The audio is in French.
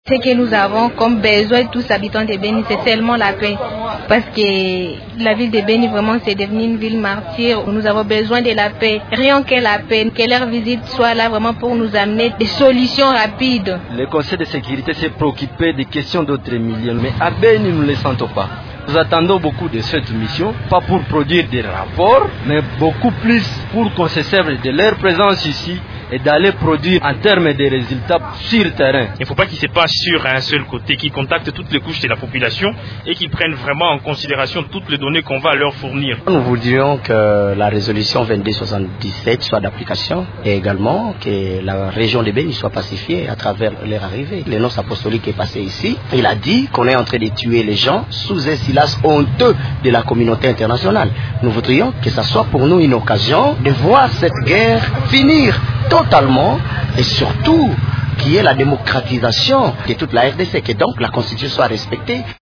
Ce que nous avons comme besoin, tous habitants de Beni, c'est seulement la paix. Parce que la ville de Beni, vraiment, c'est devenu une ville martyre où nous avons besoin de la paix. Rien que la paix, que leur visite soit là vraiment pour nous amener des solutions rapides. Le Conseil de sécurité s'est préoccupé des questions d'autres millions, mais à Beni, nous ne le sentons pas. Nous attendons beaucoup de cette mission, pas pour produire des rapports, mais beaucoup plus pour qu'on se serve de leur présence ici et d'aller produire en termes de résultats sur le terrain. Il ne faut pas qu'ils se passent sur un seul côté, qu'ils contactent toutes les couches de la population et qu'ils prennent vraiment en considération toutes les données qu'on va leur fournir. Nous voudrions que la résolution 2277 soit d'application et également que la région de Beni soit pacifiée à travers leur arrivée. Le nonce apostolique est passé ici. Il a dit qu'on est en train de tuer les gens sous un silence honteux de la communauté internationale. Nous voudrions que ça soit pour nous une occasion de voir cette guerre finir totalement et surtout qu'il y ait la démocratisation de toute la RDC, que donc la Constitution soit respectée.